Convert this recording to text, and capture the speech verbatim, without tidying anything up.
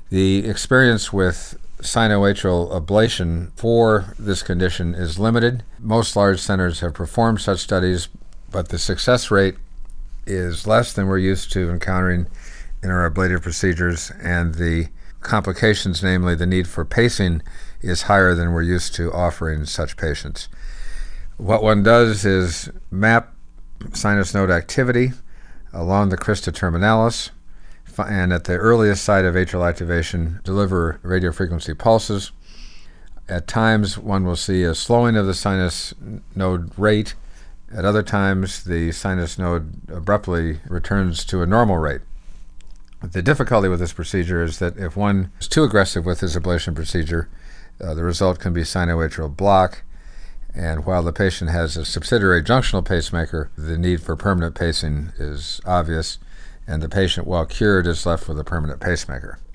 The experience with sinoatrial ablation for this condition is limited. Most large centers have performed such studies, but the success rate is less than we're used to encountering in our ablative procedures, and the complications, namely the need for pacing, is higher than we're used to offering such patients. What one does is map sinus node activity along the crista terminalis, and at the earliest site of atrial activation, deliver radiofrequency pulses. At times, one will see a slowing of the sinus node rate. At other times, the sinus node abruptly returns to a normal rate. The difficulty with this procedure is that if one is too aggressive with this ablation procedure, uh, the result can be sinoatrial block, and while the patient has a subsidiary junctional pacemaker, the need for permanent pacing is obvious, and the patient, while cured, is left with a permanent pacemaker.